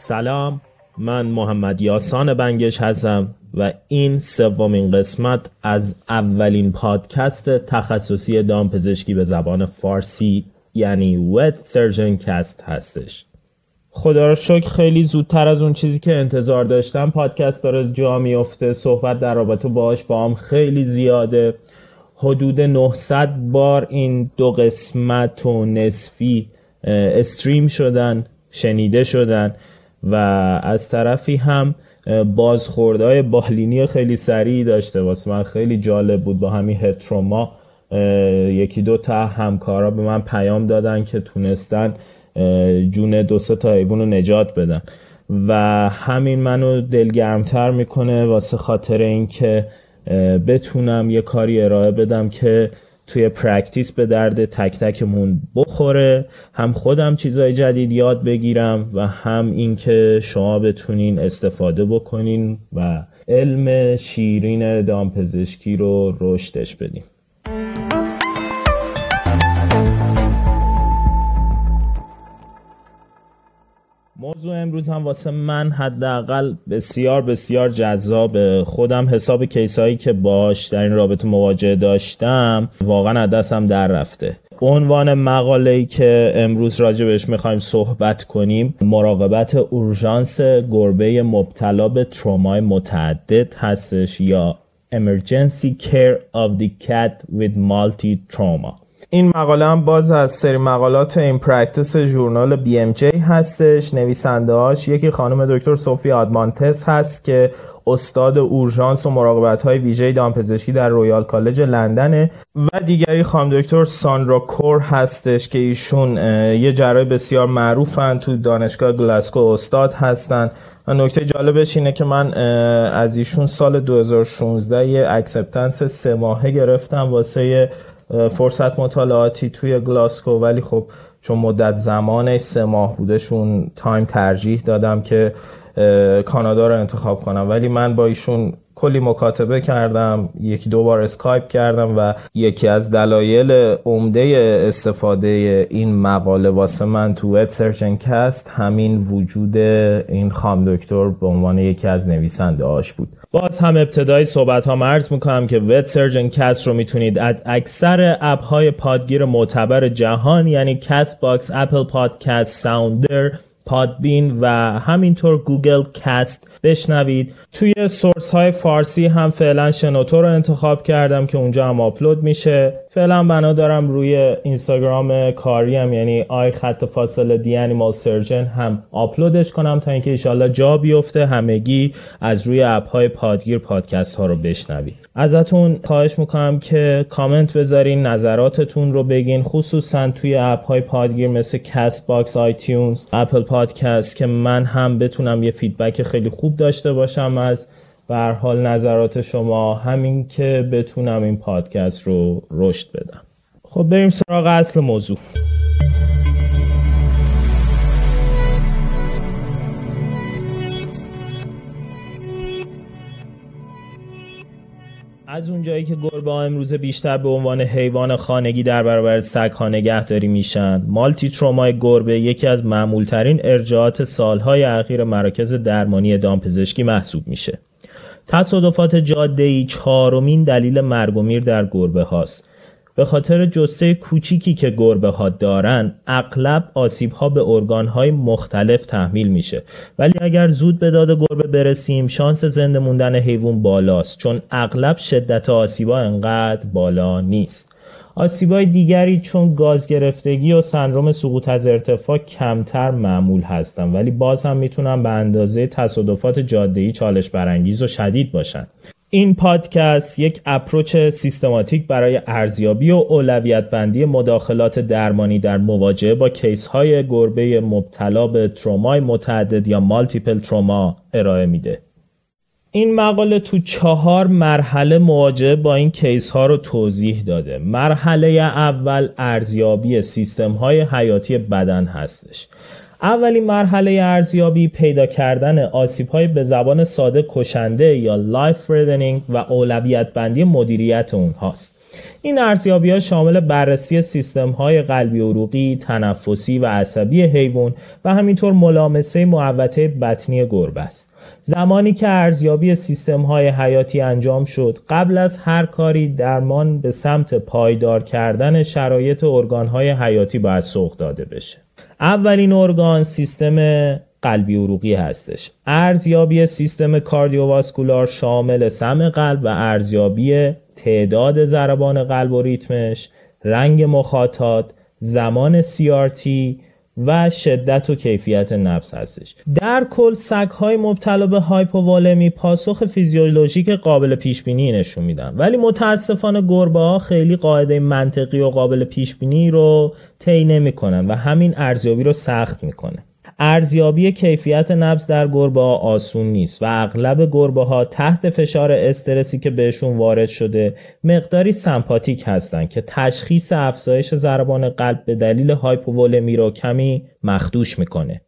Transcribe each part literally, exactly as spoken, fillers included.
سلام، من محمد یاسان بنگش هستم و این سومین قسمت از اولین پادکست تخصصی دامپزشکی به زبان فارسی یعنی Vet Surgeon Cast هستش. خدا رو شکر خیلی زودتر از اون چیزی که انتظار داشتم پادکست داره جا میفته. صحبت در رابطه باهاش با هم خیلی زیاده. حدود نهصد بار این دو قسمت و نصفی استریم شدن، شنیده شدن و از طرفی هم بازخوردهای بالینی خیلی سریعی داشته. واسه من خیلی جالب بود. با همین هتروما یکی دو تا همکارا به من پیام دادن که تونستن جون دو سه تا حیوان رو نجات بدن و همین منو دلگرمتر میکنه واسه خاطر این که بتونم یه کاری ارائه بدم که توی پرکتیس به درد تک تکمون بخوره، هم خودم چیزای جدید یاد بگیرم و هم این که شما بتونین استفاده بکنین و علم شیرین دامپزشکی رو رشدش بدین. موضوع امروز هم واسه من حداقل بسیار بسیار جذاب. خودم حساب کیسایی که باش در این رابطه مواجه داشتم واقعا از دستم در رفته. عنوان مقاله‌ای که امروز راجبش میخوایم صحبت کنیم مراقبت اورژانس گربه مبتلا به ترومای متعدد هستش یا Emergency Care of the Cat with Multi-Trauma. این مقاله هم باز از سری مقالات این پرکتیس ژورنال بی ام جی هستش. نویسنده هاش یکی خانم دکتر سوفی آدمانتس هست که استاد اورژانس و مراقبت های ویژه دامپزشکی در رویال کالج لندنه و دیگری خانم دکتر ساندرا کور هستش که ایشون یه جراح بسیار معروفن تو دانشگاه گلاسکو استاد هستن. نکته جالبش اینه که من از ایشون سال دو هزار و شانزده یه اکسپتنس سه ماهه گرفتم واسه فرصت مطالعاتی توی گلاسکو، ولی خب چون مدت زمانش سه ماه بودشون تایم ترجیح دادم که کانادا رو انتخاب کنم. ولی من با ایشون کلی مکاتبه کردم، یکی دو بار اسکایپ کردم و یکی از دلایل عمده استفاده این مقاله واسه من تو Vet Surgeon Cast همین وجود این خانم دکتر به عنوان یکی از نویسنده هاش بود. باز هم ابتدای صحبت ها عرض میکنم که Vet Surgeon Cast رو میتونید از اکثر اپ های پادگیر معتبر جهان یعنی کست باکس، اپل پادکست، ساوندر، پادبین و همینطور گوگل کست بشنوید. توی سورس های فارسی هم فعلا شنوتو رو انتخاب کردم که اونجا هم آپلود میشه. فعلا بنا دارم روی اینستاگرام کاری هم یعنی آی خط فاصله دی انیمال سرجن هم آپلودش کنم تا اینکه انشالله جا بیفته همگی از روی اپ های پادگیر پادکست ها رو بشنوید. ازتون خواهش میکنم که کامنت بذارین، نظراتتون رو بگین، خصوصا توی اپ های پادگیر مثل کست باکس، آیتیونز، اپل پادکست که من هم بتونم یه فیدبک خیلی خوب داشته باشم از به هر حال نظرات شما، همین که بتونم این پادکست رو رشد بدم. خب بریم سراغ اصل موضوع. از اون جایی که گربه ها امروز بیشتر به عنوان حیوان خانگی در برابر سگ ها نگهداری میشن، مالتی ترومای گربه یکی از معمولترین ارجاعات سالهای اخیر مراکز درمانی دامپزشکی محسوب میشه. تصادفات جاده‌ای چهارمین دلیل مرگ و میر در گربه هاست. به خاطر جثه کوچیکی که گربه ها دارن، اغلب آسیب ها به ارگان های مختلف تحمیل میشه. ولی اگر زود به داد گربه برسیم، شانس زنده موندن حیوان بالاست، چون اغلب شدت آسیبا انقدر بالا نیست. آسیبای دیگری چون گاز گرفتگی و سندرم سقوط از ارتفاع کمتر معمول هستن، ولی باز هم میتونن به اندازه تصادفات جاده‌ای چالش برانگیز و شدید باشن. این پادکست یک اپروچ سیستماتیک برای ارزیابی و اولویت بندی مداخلات درمانی در مواجهه با کیس های گربه مبتلا به ترومای متعدد یا مالتیپل تروما ارائه میده. این مقاله تو چهار مرحله مواجهه با این کیس ها رو توضیح داده. مرحله اول ارزیابی سیستم های حیاتی بدن هستش. اولین مرحله ارزیابی پیدا کردن آسیب‌های به زبان ساده کشنده یا لایف threatening و اولویت بندی مدیریت اونهاست. این ارزیابی‌ها شامل بررسی سیستم‌های قلبی عروقی، تنفسی و عصبی حیوان و همینطور ملامسه محوطه بطنی گربه است. زمانی که ارزیابی سیستم‌های حیاتی انجام شد، قبل از هر کاری درمان به سمت پایدار کردن شرایط ارگان‌های حیاتی باید سوق داده بشه. اولین ارگان سیستم قلبی عروقی هستش. ارزیابی سیستم کاردیوواسکولار شامل سم قلب و ارزیابی تعداد ضربان قلب و ریتمش، رنگ مخاطات، زمان سی آر تی و شدت و کیفیت نبض هستش. در کل سگ‌های مبتلا به هایپوولمی پاسخ فیزیولوژیک قابل پیش بینی نشون میدن، ولی متاسفانه گربه‌ها خیلی قاعده منطقی و قابل پیش بینی رو طی نمی‌کنن و همین ارزیابی رو سخت می‌کنه. ارزیابی کیفیت نبض در گربه‌ها آسون نیست و اغلب گربه‌ها تحت فشار استرسی که بهشون وارد شده مقداری سمپاتیک هستن که تشخیص افزایش ضربان قلب به دلیل هایپوولمی رو کمی مخدوش میکنه.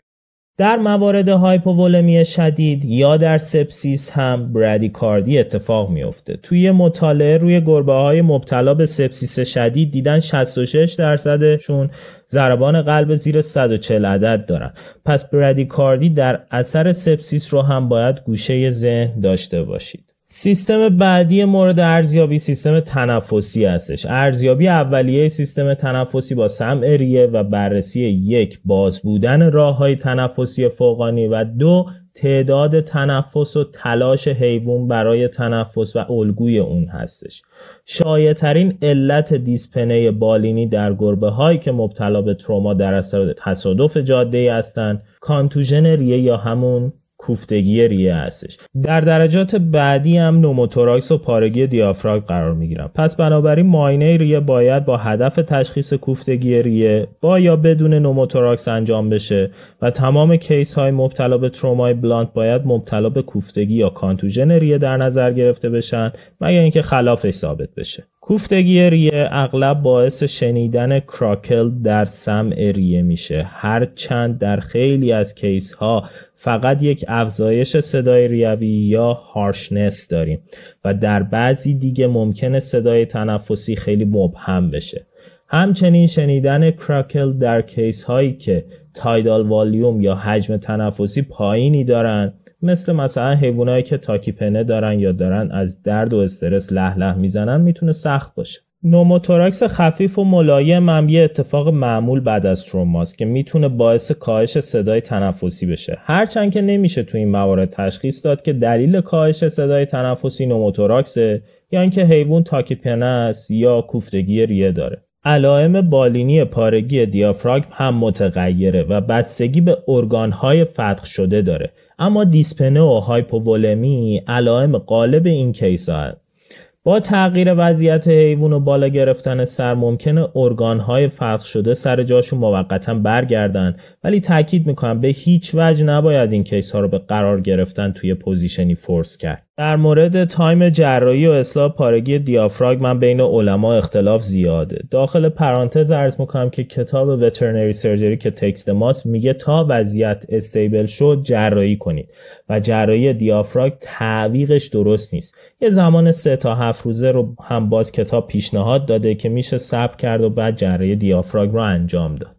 در موارد هایپوولمی شدید یا در سپسیس هم برادیکاردی اتفاق میفته. توی مطالعه روی گربه‌های مبتلا به سپسیس شدید دیدن شصت و شش درصدشون ضربان قلب زیر صد و چهل عدد دارن. پس برادیکاردی در اثر سپسیس رو هم باید گوشه ذهن داشته باشید. سیستم بعدی مورد ارزیابی سیستم تنفسی هستش. ارزیابی اولیه سیستم تنفسی با سمع ریه و بررسی یک باز بودن راه‌های تنفسی فوقانی و دو تعداد تنفس و تلاش حیوان برای تنفس و الگوی اون هستش. شایع‌ترین علت دیسپنه بالینی در گربه‌هایی که مبتلا به تروما در اثر تصادف جاده‌ای هستند، کانتوژن ریه یا همون کوفتگی ریه هستش. در درجات بعدی هم نوموتوراکس و پارگی دیافراگم قرار میگیرن. پس بنابراین معاینه ریه باید با هدف تشخیص کوفتگی ریه با یا بدون نوموتوراکس انجام بشه و تمام کیس های مبتلا به ترومای بلانت باید مبتلا به کوفتگی یا کانتوژن ریه در نظر گرفته بشن مگر اینکه خلافش ثابت بشه. کوفتگی ریه اغلب باعث شنیدن کراکل در سمع ریه میشه، هرچند در خیلی از کیس ها فقط یک افزایش صدای ریوی یا هارشنس داریم و در بعضی دیگه ممکنه صدای تنفسی خیلی مبهم بشه. همچنین شنیدن کراکل در کیس هایی که تایدال والیوم یا حجم تنفسی پایینی دارن، مثل مثلا حیوانایی که تاکیپنه دارن یا دارن از درد و استرس له له میزنن، میتونه سخت باشه. نوموتوراکس خفیف و ملایم هم یه اتفاق معمول بعد از تروماست که میتونه باعث کاهش صدای تنفسی بشه، هرچند که نمیشه تو این موارد تشخیص داد که دلیل کاهش صدای تنفسی نوموتوراکسه یا اینکه حیوان تاکیپنه است یا کوفتگی ریه داره. علائم بالینی پارگی دیافراگم هم متغیره و بستگی به ارگان‌های فتح شده داره، اما دیسپنه و هایپوولمی علائم غالب این کیس‌ها. با تغییر وضعیت حیوان و بالا گرفتن سر ممکنه ارگان‌های فتح شده سر جاشون موقتاً برگردن، ولی تاکید میکنم به هیچ وجه نباید این کیس ها رو به قرار گرفتن توی پوزیشنی فورس کرد. در مورد تایم جراحی و اصلاح پارگی دیافراگم من بین علما اختلاف زیاده. داخل پرانتز عرض میکنم که کتاب وترنری سرجری که تکست ماست میگه تا وضعیت استیبل شد جراحی کنید و جراحی دیافراگم تعویقش درست نیست. یه زمان سه تا هفت روزه رو هم باز کتاب پیشنهاد داده که میشه صبر کرد و بعد جراحی دیافراگم رو انجام داد.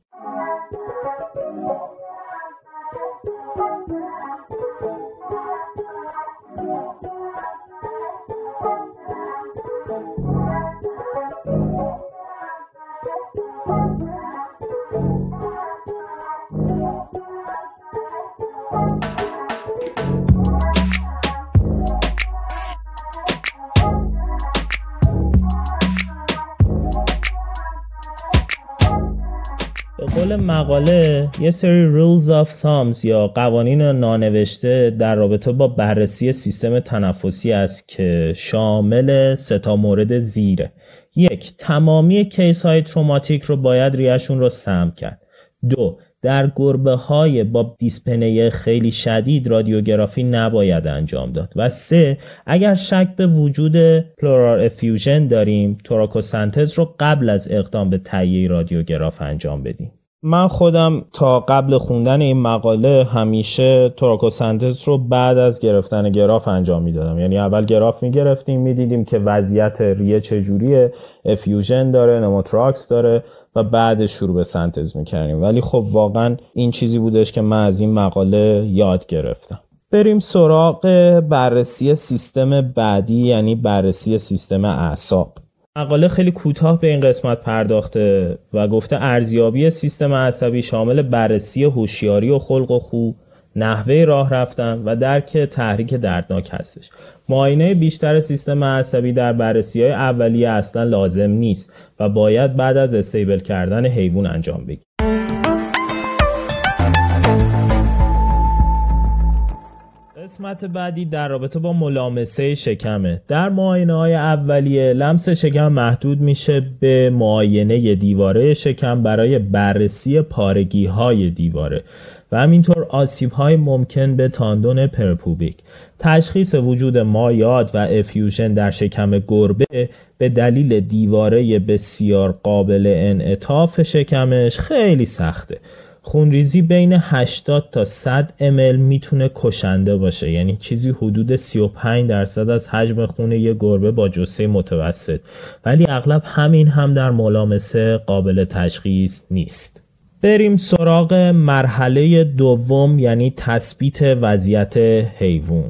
به قول مقاله یه سری rules of thumbs یا قوانین نانوشته در رابطه با بررسی سیستم تنفسی است که شامل سه تا مورد زیره. یک، تمامی کیس های تروماتیک رو باید ریهشون رو سم کرد. دو، در گربه های با دیسپنه خیلی شدید رادیوگرافی نباید انجام داد. و سه، اگر شک به وجود پلورال افیوژن داریم توراکوسنتز رو قبل از اقدام به تهیه رادیوگراف انجام بدیم. من خودم تا قبل خوندن این مقاله همیشه توراکوسنتز رو بعد از گرفتن گراف انجام میدادم. یعنی اول گراف میگرفتیم، میدیدیم که وضعیت ریه چجوریه، افیوژن داره، نموتراکس داره و بعد شروع به سنتز میکردیم. ولی خب واقعا این چیزی بودش که من از این مقاله یاد گرفتم. بریم سراغ بررسی سیستم بعدی، یعنی بررسی سیستم اعصاب. مقاله خیلی کوتاه به این قسمت پرداخته و گفته ارزیابی سیستم عصبی شامل بررسی هوشیاری و خلق و خو، نحوه راه رفتن و درک تحریک دردناک هستش. معاینه بیشتر سیستم عصبی در بررسی‌های اولیه اصلا لازم نیست و باید بعد از استیبل کردن حیوان انجام بگیره. قسمت بعدی در رابطه با ملامسه شکمه. در معاینه‌های اولیه لمس شکم محدود میشه به معاینه دیواره شکم برای بررسی پارگی‌های دیواره و همینطور آسیب‌های ممکن به تاندون پرپوبیک. تشخیص وجود مایعات و افیوژن در شکم گربه به دلیل دیواره بسیار قابل انعطاف شکمش خیلی سخته. خونریزی بین هشتاد تا صد امیل میتونه کشنده باشه، یعنی چیزی حدود سی و پنج درصد از حجم خون یه گربه با جثه متوسط، ولی اغلب همین هم در ملامسه قابل تشخیص نیست. بریم سراغ مرحله دوم، یعنی تثبیت وضعیت حیوان.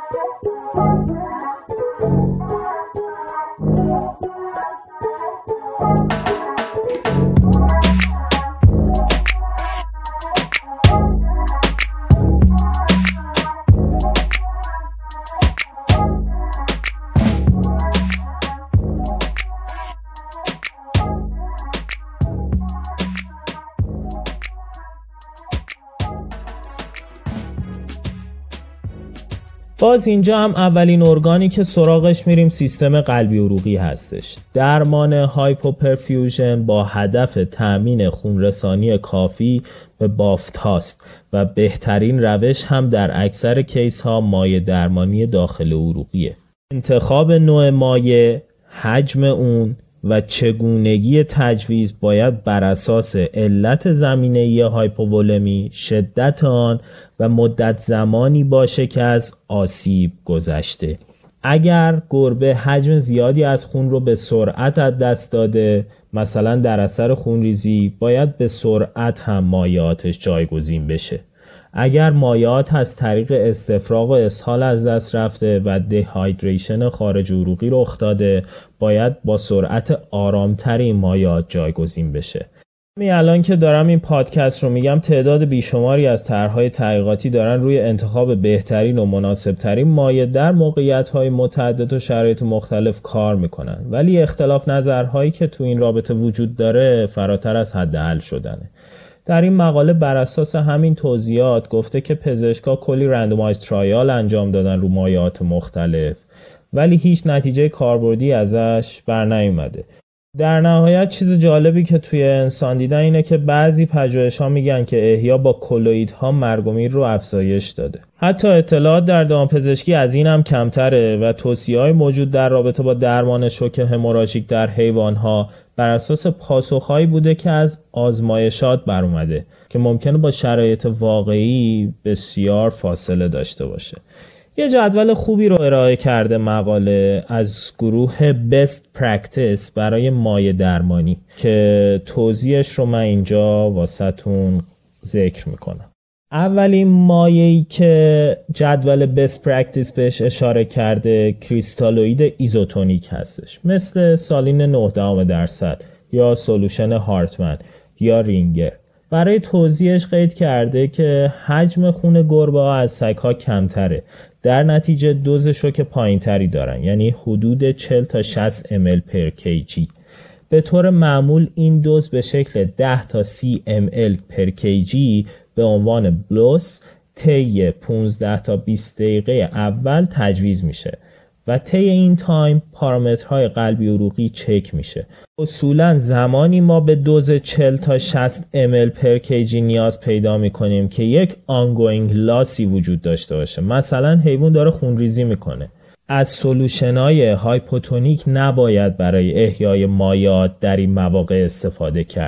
باز اینجا هم اولین ارگانی که سراغش میریم سیستم قلبی عروقی هستش. درمان هایپوپرفیوژن با هدف تأمین خونرسانی کافی به بافت هاست و بهترین روش هم در اکثر کیس ها مایع درمانی داخل عروقیه. انتخاب نوع مایع، حجم اون و چگونگی تجویز باید بر اساس علت زمینه‌ای هایپوولمی، شدت آن و مدت زمانی باشه که از آسیب گذشته. اگر گربه حجم زیادی از خون رو به سرعت از دست داده، مثلا در اثر خونریزی، باید به سرعت هم مایعاتش جایگزین بشه. اگر مایعات از طریق استفراغ و اسهال از دست رفته و دهایدریشن خارج عروقی رخ داده، باید با سرعت آرامتری مایعات جایگزین بشه. می الان که دارم این پادکست رو میگم تعداد بیشماری از طرح‌های تحقیقاتی دارن روی انتخاب بهترین و مناسبترین مایع در موقعیت‌های متعدد و شرایط مختلف کار میکنن، ولی اختلاف نظرهایی که تو این رابطه وجود داره فراتر از حد حل شدنه. در این مقاله بر اساس همین توضیحات گفته که پزشکا کلی رندومایز ترایال انجام دادن رو مایعات مختلف، ولی هیچ نتیجه کاربردی ازش بر نیومده. در نهایت چیز جالبی که توی انسان دیدن اینه که بعضی پژوهش‌ها میگن که احیا با کولوئیدها مرگ و میر رو افزایش داده. حتی اطلاعات در دامپزشکی از این هم کمتره و توصیه‌های موجود در رابطه با درمان شوک هموراژیک در حیوان‌ها بر اساس پاسخهایی بوده که از آزمایشات بر اومده که ممکنه با شرایط واقعی بسیار فاصله داشته باشه. یه جدول خوبی رو ارائه کرده مقاله از گروه Best Practice برای مایع درمانی که توضیحش رو من اینجا واسهتون ذکر میکنم. اولین مایعی که جدول Best Practice بهش اشاره کرده کریستالوید ایزوتونیک هستش، مثل سالین نه دهم درصد یا سولوشن هارتمن یا رینگر. برای توضیحش قید کرده که حجم خون گربه ها از سگ ها کمتره، در نتیجه دوز شوک پایین تری دارن، یعنی حدود چهل تا شصت امیل پر کیجی. به طور معمول این دوز به شکل ده تا سی امیل پر کیجی به عنوان بلوس طی پانزده تا بیست دقیقه اول تجویز میشه و طی این تایم پارامترهای قلبی عروقی چک میشه. اصولا زمانی ما به دوز چهل تا شصت امیل پر کیجی نیاز پیدا میکنیم که یک آنگوینگ لاسی وجود داشته باشه، مثلا حیوان داره خونریزی میکنه. از سولوشن‌های هایپوتونیک نباید برای احیای مایعات در این مواقع استفاده کرد،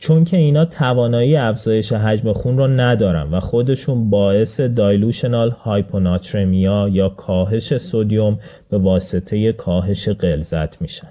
چون که اینا توانایی افزایش حجم خون رو ندارن و خودشون باعث دایلوشنال هایپوناترمیا یا کاهش سدیم به واسطه کاهش غلظت میشن.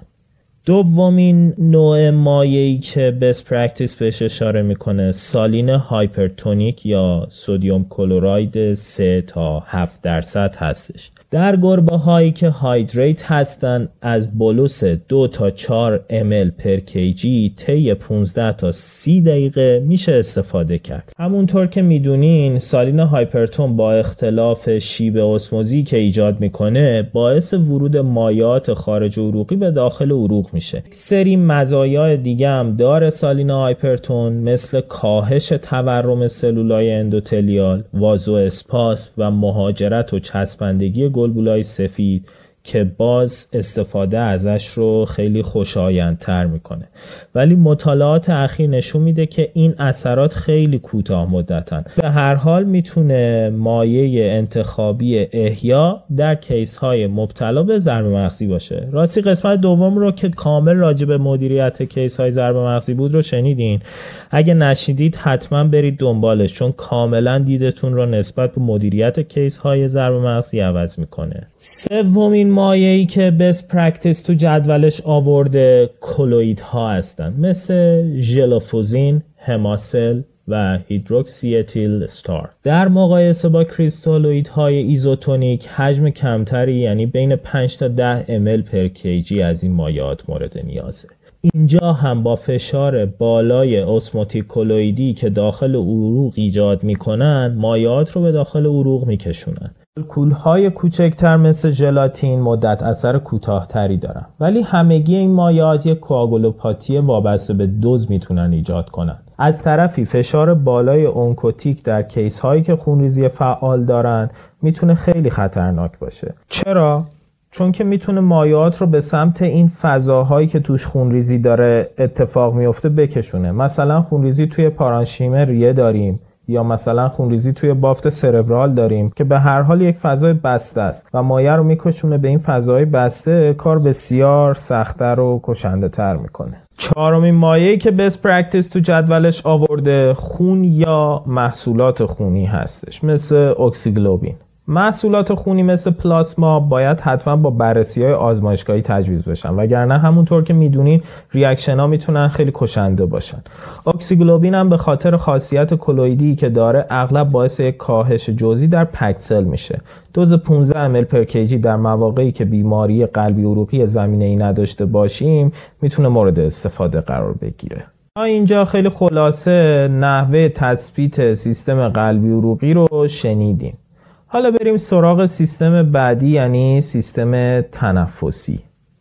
دومین نوع مایعی که بست پرکتیس بهش اشاره میکنه سالین هایپرتونیک یا سدیم کلراید سه تا هفت درصد هستش. در گربه هایی که هایدریت هستن از بولوس دو تا چهار امیل پر کیجی طی پانزده تا سی دقیقه میشه استفاده کرد. همونطور که میدونین سالین هایپرتون با اختلاف شیب اسموزی که ایجاد میکنه باعث ورود مایعات خارج عروقی به داخل عروق میشه. سری مزایای دیگه هم داره سالین هایپرتون مثل کاهش تورم سلولای اندوتلیال، وازو اسپاس و مهاجرت و چسبندگی گلبولای سفید که باز استفاده ازش رو خیلی خوشایندتر میکنه. ولی مطالعات اخیر نشون میده که این اثرات خیلی کوتاه مدتن. به هر حال میتونه مایه انتخابی احیا در کیس های مبتلا به ضربه مغزی باشه. راستی قسمت دوم رو که کامل راجع به مدیریت کیس های ضربه مغزی بود رو شنیدین. اگه نشنیدید حتما برید دنبالش چون کاملا دیدتون رو نسبت به مدیریت کیس های ضربه مغزی عوض میکنه. سومین مایعی که بست پرکتیس تو جدولش آورده کلوئیدها هستن مثل ژلوفوزین، هماسل و هیدروکسی اتیل استار. در مقایسه با کریستالوئیدهای ایزوتونیک حجم کمتری یعنی بین پنج تا ده امیل پر کیجی از این مایعات مورد نیازه. اینجا هم با فشار بالای اسموتیک کلوئیدی که داخل عروق ایجاد میکنن مایعات رو به داخل عروق میکشونن. کولهای کوچکتر مثل ژلاتین مدت اثر کوتاه‌تری دارن ولی همگی این مایعات یک کوآگولوپاتی وابسته به دوز میتونن ایجاد کنن. از طرفی فشار بالای اونکوتیک در کیس هایی که خونریزی فعال دارن میتونه خیلی خطرناک باشه. چرا؟ چون که میتونه مایعات رو به سمت این فضاهایی که توش خونریزی داره اتفاق میفته بکشونه. مثلا خونریزی توی پارانشیم ریه داریم یا مثلا خونریزی توی بافت سربرال داریم که به هر حال یک فضای بسته است و مایع رو میکشونه به این فضای بسته، کار بسیار سخت‌تر و کشنده تر میکنه. چهارمین مایعی که بست پرکتیس تو جدولش آورده خون یا محصولات خونی هستش مثل اکسیگلوبین. محصولات خونی مثل پلاسما باید حتما با بررسی‌های آزمایشگاهی تجویز بشن وگرنه همونطور که میدونین ریاکشن ها میتونن خیلی کشنده باشن. اکسیگلوبین هم به خاطر خاصیت کلوئیدی که داره اغلب باعث یک کاهش جزئی در پکسل میشه. دوز پانزده امیل پر کیجی در مواقعی که بیماری قلبی عروقی زمینه‌ای نداشته باشیم میتونه مورد استفاده قرار بگیره. اینجا خیلی خلاصه نحوه تثبیت سیستم قلبی عروقی رو شنیدیم. حالا بریم سراغ سیستم بعدی یعنی سیستم تنفسی.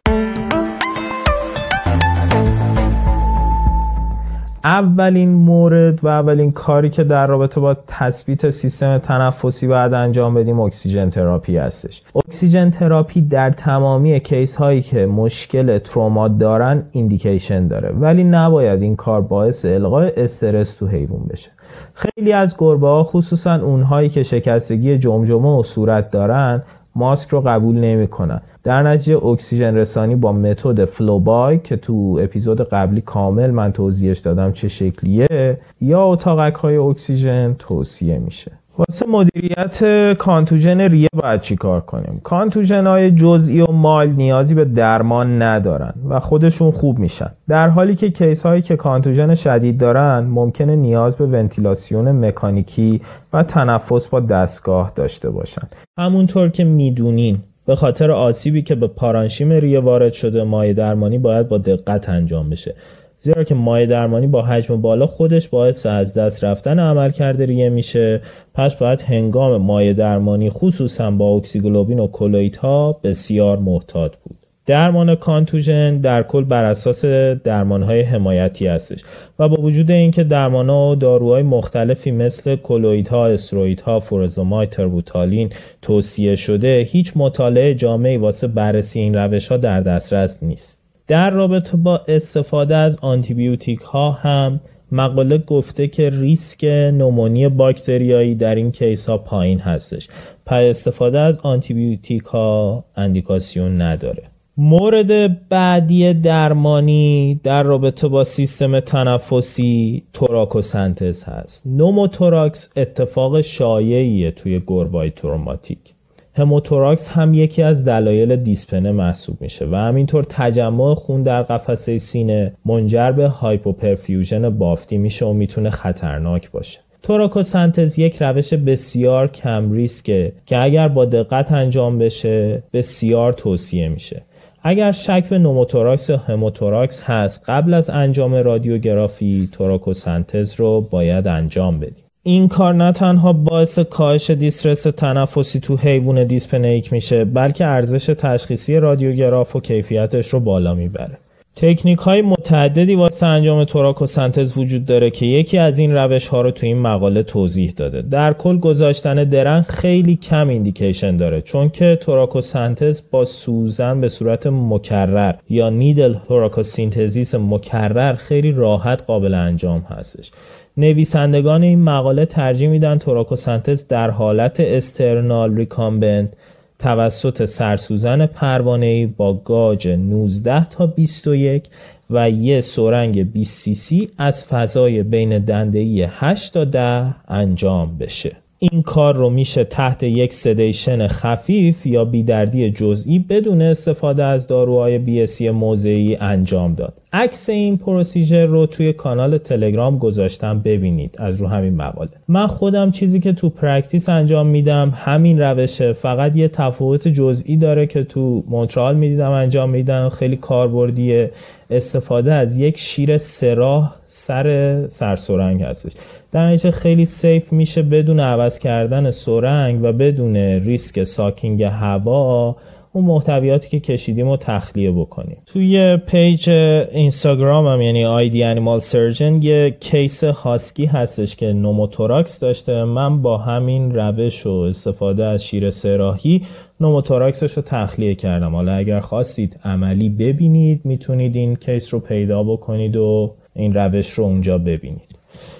اولین مورد و اولین کاری که در رابطه با تثبیت سیستم تنفسی باید انجام بدیم اکسیژن تراپی هستش. اکسیژن تراپی در تمامی کیس هایی که مشکل تروما دارن ایندیکیشن داره ولی نباید این کار باعث القای استرس تو حیوان بشه. خیلی از گربه ها خصوصا اونهایی که شکستگی جمجمه و صورت دارن ماسک رو قبول نمی کنن. در نتیجه اکسیژن رسانی با متد فلوبای که تو اپیزود قبلی کامل من توضیحش دادم چه شکلیه یا اتاقک های اکسیژن توصیه میشه. واسه مدیریت کانتوژن ریه باید چی کار کنیم؟ کانتوژن های جزئی و مال نیازی به درمان ندارن و خودشون خوب میشن، در حالی که کیس هایی که کانتوژن شدید دارن ممکنه نیاز به ونتیلاسیون مکانیکی و تنفس با دستگاه داشته باشن. همونطور که میدونین به خاطر آسیبی که به پارانشیم ریه وارد شده مایع درمانی باید با دقت انجام بشه، زیرا که مایع درمانی با حجم بالا خودش باعث از دست رفتن عملکرد ریه میشه. پس باید هنگام مایع درمانی خصوصا با اکسیگلوبین و کلوئیدها بسیار محتاط بود. درمان کانتوژن در کل بر اساس درمان‌های حمایتی هستش و با وجود اینکه درمان‌ها و داروهای مختلفی مثل کلوئیدها، استروئیدها، فورزوماید، تربوتالین توصیه شده، هیچ مطالعه جامعی واسه بررسی این روش‌ها در دسترس نیست. در رابطه با استفاده از آنتیبیوتیک ها هم مقاله گفته که ریسک نومونی باکتریایی در این کیس ها پایین هستش، پس استفاده از آنتیبیوتیک ها اندیکاسیون نداره. مورد بعدی درمانی در رابطه با سیستم تنفسی توراکوسنتز هست. نوموتوراکس اتفاق شایعیه توی گربه‌های تروماتیک. هموتوراکس هم یکی از دلایل دیسپنه محسوب میشه و همینطور تجمع خون در قفسه سینه منجر به هایپوپرفیوژن بافتی میشه و میتونه خطرناک باشه. توراکوسنتز یک روش بسیار کم ریسکه که اگر با دقت انجام بشه بسیار توصیه میشه. اگر شک به نوموتوراکس یا هموتوراکس هست، قبل از انجام رادیوگرافی توراکوسنتز رو باید انجام بدیم. این کار نه تنها باعث کاهش دیسترس تنفسی تو حیوان دیسپنئیک میشه، بلکه ارزش تشخیصی رادیوگراف و کیفیتش رو بالا میبره. تکنیک های متعددی واسه انجام توراکوسنتز وجود داره که یکی از این روش ها رو تو این مقاله توضیح داده. در کل گذاشتن درنگ خیلی کم ایندیکیشن داره، چون که توراکوسنتز با سوزن به صورت مکرر یا نیدل توراکوسینتزیس مکرر خیلی راحت قابل انجام هستش. نویسندگان این مقاله ترجیح میدن توراکوسنتز در حالت استرنال ریکامبنت توسط سرسوزن پروانه‌ای با گاج نوزده تا بیست و یک و یه سرنگ بیست سی سی از فضای بین دنده‌ای هشت تا ده انجام بشه. این کار رو میشه تحت یک سدیشن خفیف یا بیدردی جزئی بدون استفاده از داروهای بی اسی موضعی انجام داد. عکس این پروسیجر رو توی کانال تلگرام گذاشتم، ببینید از رو همین مقاله. من خودم چیزی که تو پرکتیس انجام میدم همین روشه، فقط یه تفاوت جزئی داره که تو مونترال میدیدم انجام میدم، خیلی کاربردیه. استفاده از یک شیر سراح سر سرسرنگ هستش. در نتیجه خیلی سیف میشه بدون عوض کردن سرنگ و بدون ریسک ساکینگ هوا اون محتویاتی که کشیدیم رو تخلیه بکنیم. توی پیج اینستاگرام هم یعنی آیدی انیمال سرجن یه کیس هاسکی هستش که نوموتوراکس داشته. من با همین روش و استفاده از شیر سراحی نوموتوراکسش رو تخلیه کردم. حالا اگر خواستید عملی ببینید میتونید این کیس رو پیدا بکنید و این روش رو اونجا ببینید.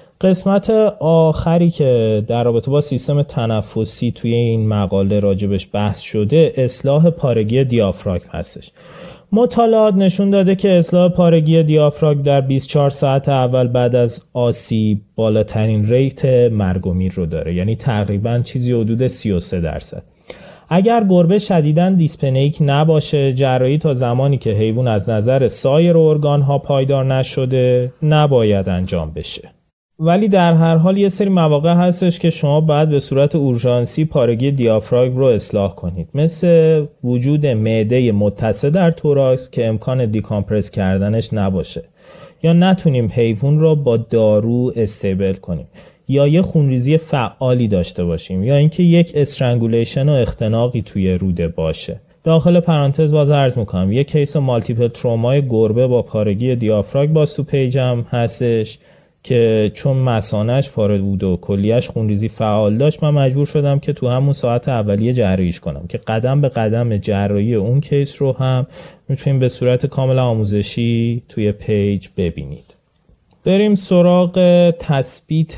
قسمت آخری که در رابطه با سیستم تنفسی توی این مقاله راجبش بحث شده اصلاح پارگی دیافراگم هستش. مطالعات نشون داده که اصلاح پارگی دیافراگم در بیست و چهار ساعت اول بعد از آسیب بالاترین ریت مرگ و میر رو داره، یعنی تقریبا چیزی حدود سی و سه درصد. اگر گربه شدیداً دیسپنئیک نباشه، جراحی تا زمانی که حیوان از نظر سایر ارگان‌ها پایدار نشده نباید انجام بشه. ولی در هر حال یه سری مواقع هستش که شما باید به صورت اورژانسی پارگی دیافراگم رو اصلاح کنید، مثل وجود معده متصل در توراکس که امکان دیکامپرس کردنش نباشه، یا نتونیم حیوان رو با دارو استیبل کنیم، یا یه خونریزی فعالی داشته باشیم، یا اینکه یک استرانگولیشن و اختناقی توی روده باشه. داخل پرانتز باز عرض میکنم یک کیس مالتیپل ترومای گربه با پارگی دیافراگم باز تو پیجم هستش که چون مثانه‌اش پاره بود و کلیه‌اش خونریزی فعال داشت، من مجبور شدم که تو همون ساعت اولیه جراحیش کنم که قدم به قدم جراحی اون کیس رو هم میتونیم به صورت کامل آموزشی توی پیج ببینید. بریم سراغ تثبیت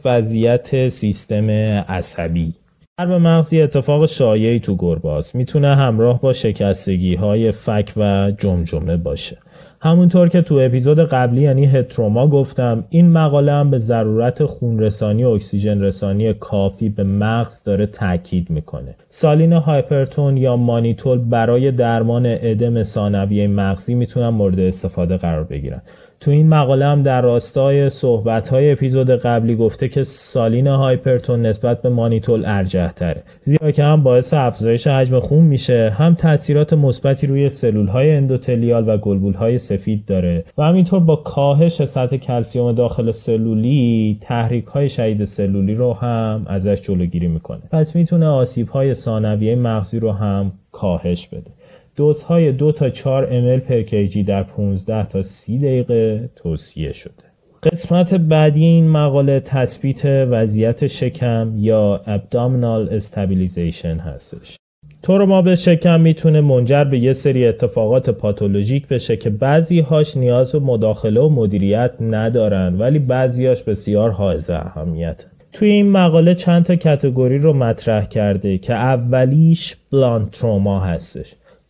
وضعیت سیستم عصبی. ضرب مغزی اتفاق شایعی تو گربه‌هاست. میتونه همراه با شکستگی‌های فک و جمجمه باشه. همونطور که تو اپیزود قبلی یعنی هتروما گفتم، این مقاله هم به ضرورت خونرسانی و اکسیژن رسانی کافی به مغز داره تاکید میکنه. سالین هایپرتون یا مانیتول برای درمان ادم ثانویه مغزی میتونن مورد استفاده قرار بگیرن. تو این مقاله هم در راستای صحبت‌های اپیزود قبلی گفته که سالین هایپرتون نسبت به مانیتول ارجح تره، زیرا که هم باعث افزایش حجم خون میشه، هم تاثیرات مثبتی روی سلول‌های اندوتلیال و گلبول‌های سفید داره و همینطور با کاهش سطح کلسیم داخل سلولی تحریک‌های شدید سلولی رو هم ازش جلوگیری میکنه. پس میتونه آسیب‌های ثانویه مغزی رو هم کاهش بده. دوزهای دو تا چهار ام ال پر کیجی در پانزده تا سی دقیقه توصیه شده. قسمت بعدی این مقاله تثبیت وضعیت شکم یا abdominal stabilization هستش. تروما به شکم میتونه منجر به یه سری اتفاقات پاتولوژیک بشه که بعضی هاش نیاز به مداخله و مدیریت ندارن، ولی بعضی هاش بسیار حائز اهمیت. توی این مقاله چند تا کاتگوری رو مطرح کرده که اولیش بلاند تروما هستش.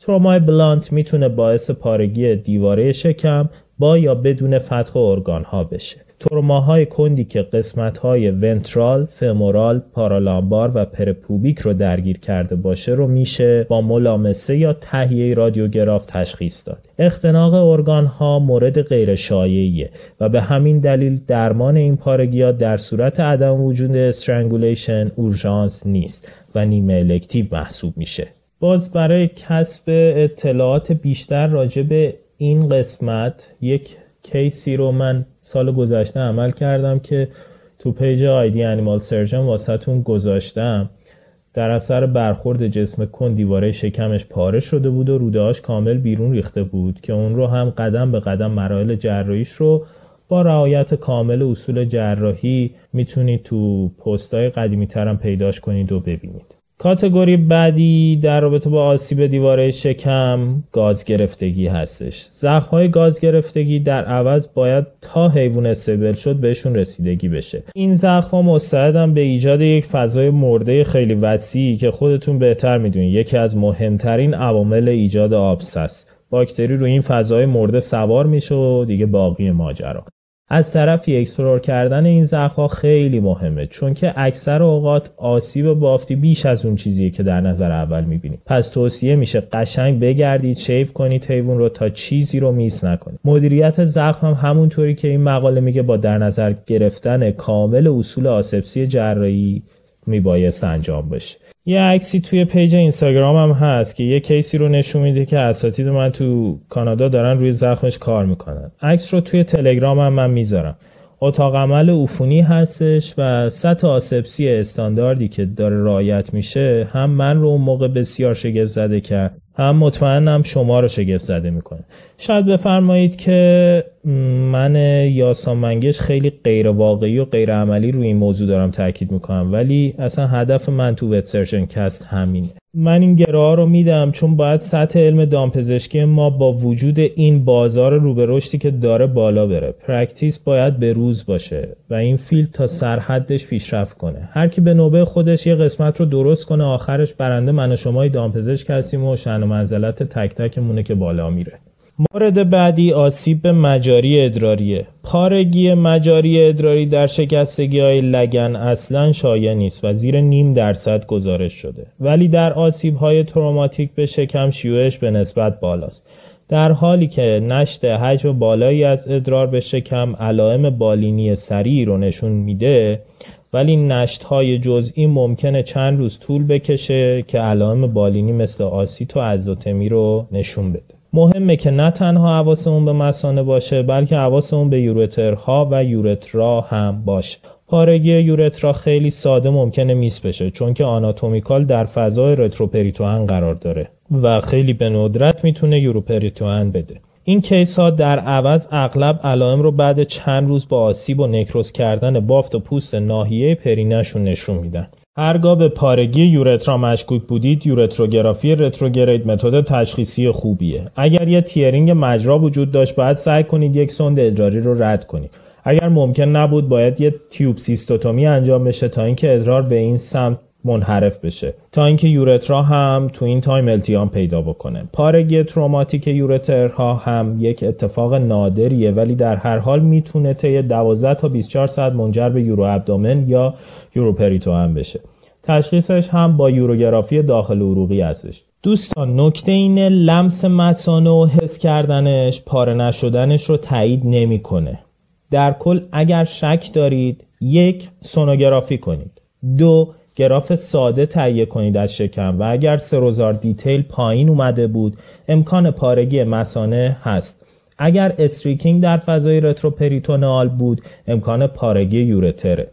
ترومای بلانت میتونه باعث پارگی دیواره شکم با یا بدون فتح ارگان ها بشه. تروماهای کندی که قسمت‌های ونترال، فمورال، پارالامبار و پرپوبیک رو درگیر کرده باشه رو میشه با ملامسه یا تهیه رادیوگراف تشخیص داد. اختناق ارگان‌ها مورد غیر شایعیه و به همین دلیل درمان این پارگی‌ها در صورت عدم وجود استرانگولیشن اورژانس نیست و نیمه الکتیو محسوب میشه. باز برای کسب اطلاعات بیشتر راجع به این قسمت یک کیسی رو من سال گذشته عمل کردم که تو پیج آیدی انیمال سرجن واسهتون گذاشتم. در اثر برخورد جسم کند دیواره شکمش پاره شده بود و روده‌هاش کامل بیرون ریخته بود که اون رو هم قدم به قدم مراحل جراحیش رو با رعایت کامل اصول جراحی میتونید تو پست‌های قدیمی ترم پیداش کنید و ببینید. کاتگوری بعدی در رابطه با آسیب دیواره شکم گاز گرفتگی هستش. زخم‌های گاز گرفتگی در عوض باید تا حیوان استیبل شد بهشون رسیدگی بشه. این زخم‌ها مستعدن به ایجاد یک فضای مرده خیلی وسیعی که خودتون بهتر میدونید یکی از مهمترین عوامل ایجاد آبسس. باکتری رو این فضای مرده سوار میشه و دیگه باقی ماجرا. از طرفی اکسپلور کردن این زخم‌ها خیلی مهمه چون که اکثر اوقات آسیب بافتی بیش از اون چیزیه که در نظر اول میبینید. پس توصیه میشه قشنگ بگردید، شیو کنید حیوان رو تا چیزی رو میس نکنید. مدیریت زخم هم همونطوری که این مقاله میگه با در نظر گرفتن کامل اصول آسپسی جراحی میبایست انجام بشه. یه عکسی توی پیج اینستاگرام هم هست که یه کیسی رو نشون میده که اساتید من تو کانادا دارن روی زخمش کار میکنن. عکس رو توی تلگرام هم من میذارم. اتاق عمل عفونی هستش و سطح آسپسی استانداردی که داره رعایت میشه هم من رو اون موقع بسیار شگفت زده کرد، هم مطمئنم شما رو شگفت زده میکنه. شاید بفرمایید که من یاسا منگش خیلی غیر واقعی و غیر عملی روی این موضوع دارم تاکید میکنم، ولی اصلا هدف من تو وت سرجن کست همینه. من این گراه رو میدم چون باید سطح علم دامپزشکی ما با وجود این بازار رو به رشدی که داره بالا بره. پرکتیس باید به روز باشه و این فیلد تا سرحدش پیشرفت کنه. هر کی به نوبه خودش یه قسمت رو درست کنه آخرش برنده من و شمای دامپزشک هستیم و شأن و منزلت تک تکمونه که بالا میره. مورد بعدی آسیب به مجاری ادراریه. پارگی مجاری ادراری در شکستگی‌های لگن اصلاً شایع نیست و زیر نیم درصد گزارش شده، ولی در آسیب‌های تروماتیک به شکم شیوعش به نسبت بالاست. در حالی که نشت حجم بالایی از ادرار به شکم علائم بالینی سریع رو نشون میده، ولی نشت‌های جزئی ممکنه چند روز طول بکشه که علائم بالینی مثل آسیت و ازوتمی رو نشون بده. مهمه که نه تنها حواسمون به مثانه باشه بلکه حواسمون به یورترها و یورترا هم باشه. پارگی یورترا خیلی ساده ممکنه میس بشه چون که آناتومیکال در فضای رتروپریتوئن قرار داره و خیلی به ندرت میتونه یوروپریتوئن بده. این کیس ها در عوض اغلب علائم رو بعد چند روز با آسیب و نکروز کردن بافت و پوست ناحیه پرینه‌شون نشون میدن. هرگاه به پارگی یورترا مشکوک بودید، یورتروگرافی رتروگرید متد تشخیصی خوبیه. اگر یه تیرینگ مجرا وجود داشت باید سعی کنید یک سوند ادراری رو رد کنید. اگر ممکن نبود باید یه تیوب سیستوتومی انجام بشه تا اینکه ادرار به این سمت منحرف بشه، تا اینکه یورترا هم تو این تایم التیام پیدا بکنه. پارگی تروماتیک یورترها هم یک اتفاق نادریه ولی در هر حال میتونه طی دوازده تا بیست و چهار ساعت منجر به یورو ابدومن یا یوروپریتوئن بشه. تشخیصش هم با یوروگرافی داخل عروقی هستش. دوستان نکته اینه لمس مثانه و حس کردنش پاره نشدنش رو تایید نمیکنه. در کل اگر شک دارید یک سونوگرافی کنید، دو گراف ساده تهیه کنید از شکم و اگر سروزار دیتیل پایین اومده بود امکان پارگی مثانه هست. اگر استریکینگ در فضای رتروپریتونال بود امکان پارگی یورتره.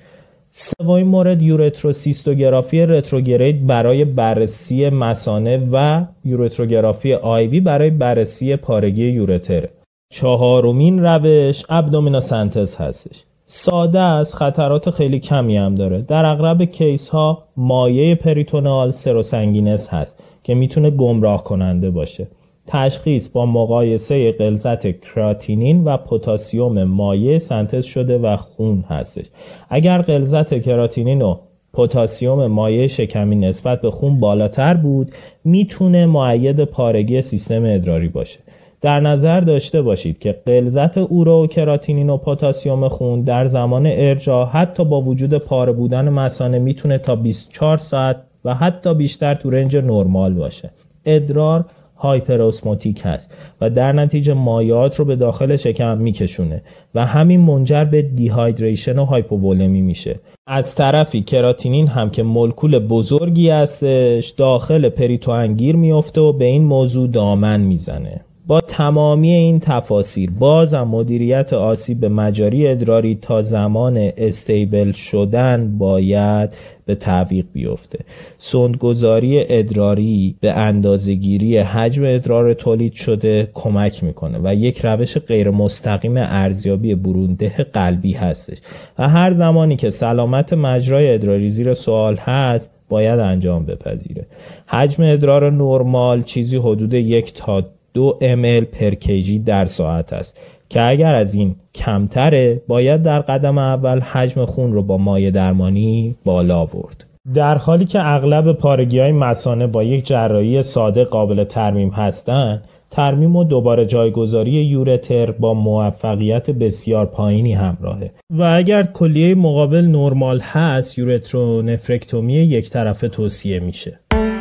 سومین مورد یورتروسیستوگرافی رتروگرید برای بررسی مثانه و یورتروگرافی آیوی برای بررسی پارگی یورتره. چهارمین روش ابدومینوسنتز هستش. ساده است، خطرات خیلی کمی هم داره. در اغلب کیس ها مایع پریتونال سروسنگینس هست که میتونه گمراه کننده باشه. تشخیص با مقایسه غلظت کراتینین و پتاسیم مایع سنتز شده و خون هستش. اگر غلظت کراتینین و پتاسیم مایع شکمی نسبت به خون بالاتر بود، میتونه مؤید پارگی سیستم ادراری باشه. در نظر داشته باشید که غلظت اورا و کراتینین و پتاسیم خون در زمان ارجاع حتی با وجود پاره بودن مثانه میتونه تا بیست و چهار ساعت و حتی بیشتر تو رنج نرمال باشه. ادرار هایپراسموتیک هست و در نتیجه مایعات رو به داخل شکم میکشونه و همین منجر به دیهایدریشن و هایپوولمی میشه. از طرفی کراتینین هم که مولکول بزرگی هستش داخل پریتوئن گیر میفته و به این موضوع دامن میزنه. با تمامی این تفاسیر بازم مدیریت آسیب به مجاری ادراری تا زمان استیبل شدن باید به تعویق بیفته. سندگذاری ادراری به اندازه‌گیری حجم ادرار تولید شده کمک میکنه و یک روش غیر مستقیم ارزیابی برونده قلبی هستش و هر زمانی که سلامت مجرای ادراری زیر سوال هست باید انجام بپذیره. حجم ادرار نرمال چیزی حدود یک تا دو ام ال پر کیجی در ساعت است که اگر از این کمتره باید در قدم اول حجم خون رو با مایع درمانی بالا برد. در حالی که اغلب پارگی‌های مثانه با یک جراحی ساده قابل ترمیم هستند، ترمیم و دوباره جایگذاری یورتر با موفقیت بسیار پایینی همراهه و اگر کلیه مقابل نرمال هست یورترونفرکتومی یک طرفه توصیه میشه.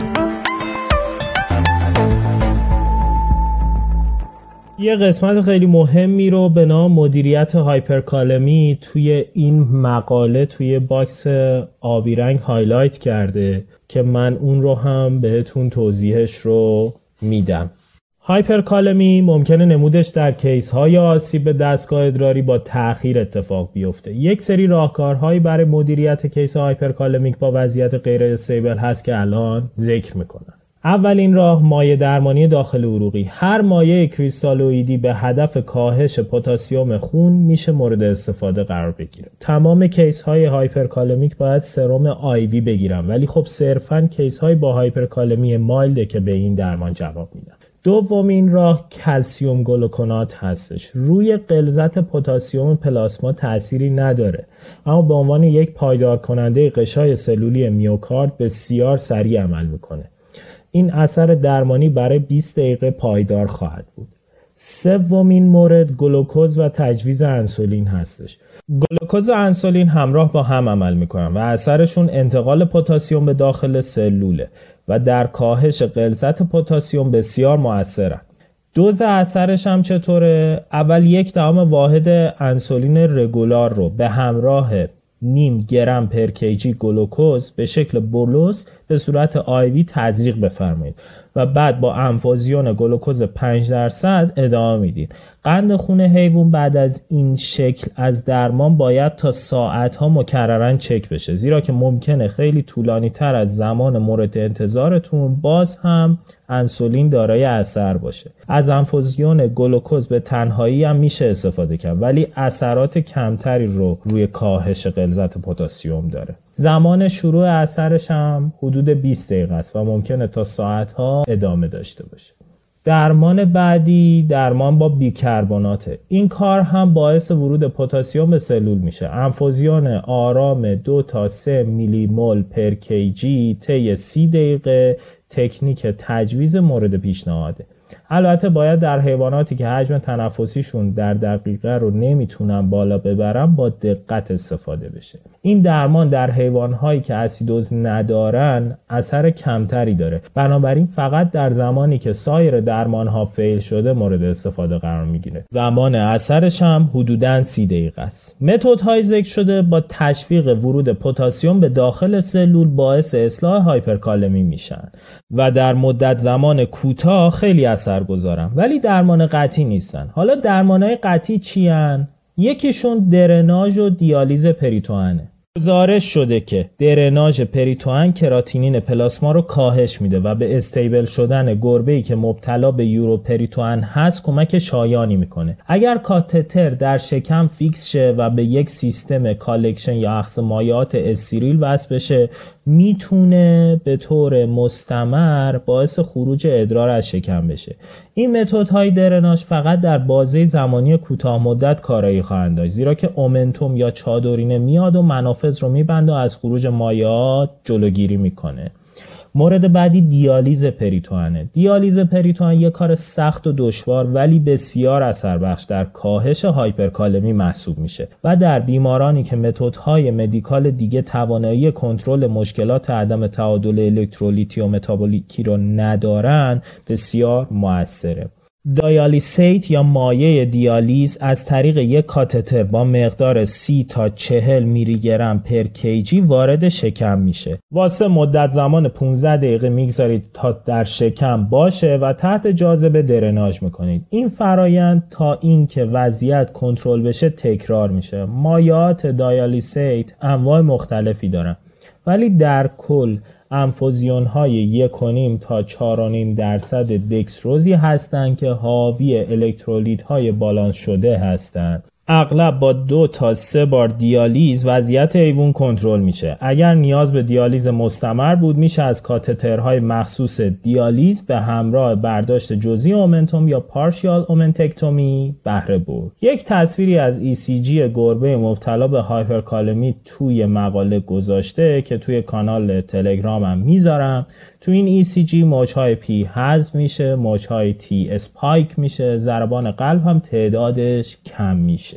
یه قسمت خیلی مهمی رو به نام مدیریت هایپرکالمی توی این مقاله توی باکس آبی رنگ هایلایت کرده که من اون رو هم بهتون توضیحش رو میدم. هایپرکالمی ممکنه نمودش در کیس های آسیب به دستگاه ادراری با تأخیر اتفاق بیفته. یک سری راهکارهایی برای مدیریت کیس هایپرکالمیک با وضعیت غیر استیبل هست که الان ذکر میکنم. اولین راه مایع درمانی داخل عروقی. هر مایع کریستالوئیدی به هدف کاهش پتاسیم خون میشه مورد استفاده قرار بگیره. تمام کیس های هایپرکالمیک باید سرم آیوی بگیرن ولی خب صرفاً کیس های با هایپرکالمی مایلده که به این درمان جواب میدن. دومین راه کلسیم گلوکونات هستش. روی غلظت پتاسیم پلاسما تأثیری نداره اما به عنوان یک پایدار کننده غشای سلولی میوکارد بسیار سریع عمل میکنه. این اثر درمانی برای بیست دقیقه پایدار خواهد بود. سومین مورد گلوکوز و تجویز انسولین هستش. گلوکوز و انسولین همراه با هم عمل میکنن و اثرشون انتقال پتاسیم به داخل سلوله و در کاهش غلظت پتاسیم بسیار مؤثرن. دوز اثرش هم چطوره؟ اول یک دهم واحد انسولین رگولار رو به همراه نیم گرم پر کیجی گلوکوز به شکل بولوس به صورت آیوی تزریق بفرمایید و بعد با انفوزیون گلوکوز پنج درصد ادامه میدید. قند خون حیوان بعد از این شکل از درمان باید تا ساعتها مکررن چک بشه زیرا که ممکنه خیلی طولانی تر از زمان مورد انتظارتون باز هم انسولین دارای اثر باشه. از انفوزیون گلوکوز به تنهایی هم میشه استفاده کرد ولی اثرات کمتری رو روی کاهش غلظت پتاسیم داره. زمان شروع اثرش هم حدود بیست دقیقه است و ممکنه تا ساعتها ادامه داشته باشه. درمان بعدی درمان با بیکربناته. این کار هم باعث ورود پتاسیم به سلول میشه. انفوزیون آرام دو تا سه میلی مول پر کیجی طی سی دقیقه تکنیک تجویز مورد پیشنهاده. البته باید در حیواناتی که حجم تنفسیشون در دقیقه رو نمیتونن بالا ببرن با دقت استفاده بشه. این درمان در حیوانهایی که اسیدوز ندارن اثر کمتری داره. بنابراین فقط در زمانی که سایر درمانها فیل شده مورد استفاده قرار میگیره. زمان اثرش هم حدوداً سی دقیقه است. متدهای ذکر شده با تشویق ورود پتاسیم به داخل سلول باعث اصلاح هایپرکالمی میشن و در مدت زمان کوتاه خیلی اثر گذارن ولی درمان قطعی نیستن. حالا درمانهای قطعی چی هن؟ یکیشون درناژ و دیالیز پریتوئنه. گزارش شده که درناژ پریتوئن کراتینین پلاسما رو کاهش میده و به استیبل شدن گربه‌ای که مبتلا به یوروپریتوئن هست کمک شایانی میکنه. اگر کاتتر در شکم فیکس شه و به یک سیستم کالکشن یا اخذ مایعات استریل وصل بشه میتونه به طور مستمر باعث خروج ادرار از شکم بشه. این متدهای درناژ فقط در بازه زمانی کوتاه مدت کارایی خواهند داشت، زیرا که اومنتوم یا چادرینه میاد و منافذ رو میبنده و از خروج مایعات جلوگیری میکنه. مورد بعدی دیالیز پریتوئنه. دیالیز پریتوئن یک کار سخت و دشوار ولی بسیار اثر بخش در کاهش هایپرکالمی محسوب میشه و در بیمارانی که متدهای مدیکال دیگه توانایی کنترل مشکلات عدم تعادل الکترولیتی و متابولیکی رو ندارن بسیار مؤثره. دیالیسیت یا مایع دیالیز از طریق یک کاتتر با مقدار سی تا چهل میلی گرم پر کیجی وارد شکم میشه. واسه مدت زمان پانزده دقیقه میگذارید تا در شکم باشه و تحت جاذبه درناژ میکنید. این فرایند تا اینکه وضعیت کنترل بشه تکرار میشه. مایعات دیالیسیت انواع مختلفی دارن ولی در کل انفوزیون های یک و نیم تا چهار و نیم درصد دکستروزی هستند که حاوی الکترولیت های بالانس شده هستند. اغلب با دو تا سه بار دیالیز وضعیت حیوان کنترل میشه. اگر نیاز به دیالیز مستمر بود میشه از کاتترهای مخصوص دیالیز به همراه برداشت جزئی اومنتوم یا پارشیال اومنتکتومی بهره برد. یک تصویری از ای سی جی گربه مبتلا به هایپرکالمی توی مقاله گذاشته که توی کانال تلگرامم میذارم. تو این ای سی جی موجهای پی حذف میشه، موجهای تی اسپایک میشه، ضربان قلب هم تعدادش کم میشه.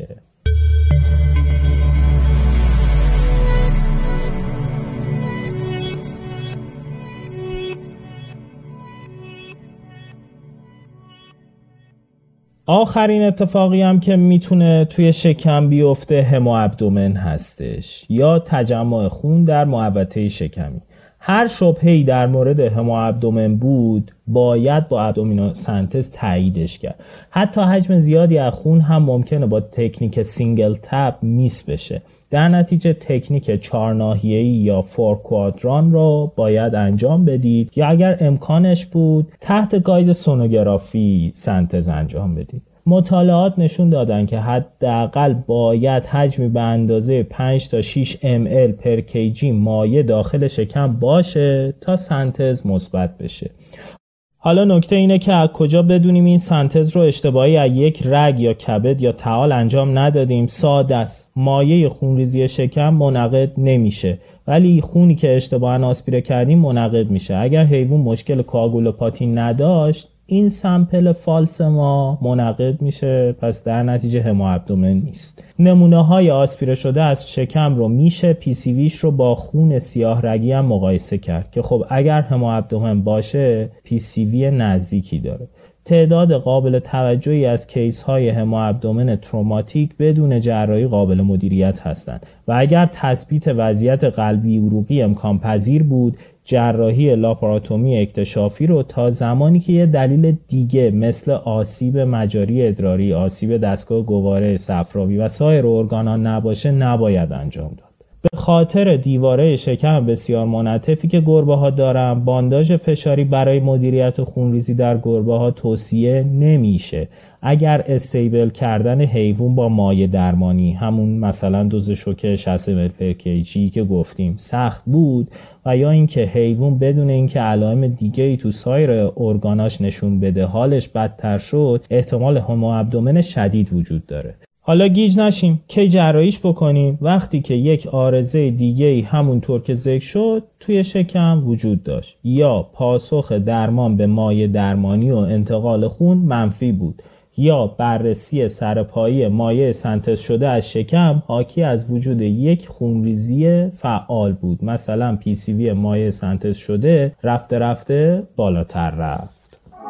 آخرین اتفاقی هم که میتونه توی شکم بیفته هموابدومن هستش یا تجمع خون در محوطه شکمی. هر شبهه‌ای در مورد هموابدومن بود باید با ابدومینوسنتز تاییدش کرد. حتی حجم زیادی از خون هم ممکنه با تکنیک سینگل تپ میس بشه. در نتیجه تکنیک چهار ناحیه‌ای یا فور کوادران رو باید انجام بدید یا اگر امکانش بود تحت گاید سونوگرافی سنتز انجام بدید. مطالعات نشون دادن که حداقل باید حجمی به اندازه پنج تا شش ام ال پر کیجی مایع داخل شکم باشه تا سنتز مثبت بشه. حالا نکته اینه که از کجا بدونیم این سنتز رو اشتباهی از یک رگ یا کبد یا تعال انجام ندادیم؟ ساده است. مایع خونریزی شکم منعقد نمیشه ولی خونی که اشتباهاً آسپیره کردیم منعقد میشه. اگر حیوان مشکل کوآگولوپاتی نداشت این سمپل فالس ما منعقد میشه، پس در نتیجه هموابدومن نیست. نمونه های آسپیره شده از شکم رو میشه پی سی ویش رو با خون سیاه رگی هم مقایسه کرد که خب اگر هموابدومن باشه پی سی وی نزدیکی داره. تعداد قابل توجهی از کیس های هموابدومن تروماتیک بدون جراحی قابل مدیریت هستند و اگر تثبیت وضعیت قلبی عروقی امکان پذیر بود جراحی لاپاراتومی اکتشافی رو تا زمانی که یه دلیل دیگه مثل آسیب مجاری ادراری، آسیب دستگاه گواره صفراوی و سایر ارگانا نباشه نباید انجام داد. به خاطر دیواره شکم بسیار منعطفی که گربه ها دارن بانداژ فشاری برای مدیریت خونریزی در گربه ها توصیه نمیشه. اگر استیبل کردن حیوان با مایع درمانی همون مثلا دوز شوک شصت میلی پر کیجی که گفتیم سخت بود و یا اینکه حیوان بدون اینکه علائم دیگه‌ای تو سایر ارگاناش نشون بده حالش بدتر شد احتمال هموابدومن شدید وجود داره. حالا گیج نشیم کی جراحیش بکنیم؟ وقتی که یک عارضه دیگه‌ای همونطور که ذکر شد توی شکم وجود داشت یا پاسخ درمان به مایع درمانی و انتقال خون منفی بود یا بررسی سرپایی مایع سنتز شده از شکم حاکی از وجود یک خونریزی فعال بود، مثلا پی سی وی مایع سنتز شده رفته رفته بالاتر رفت.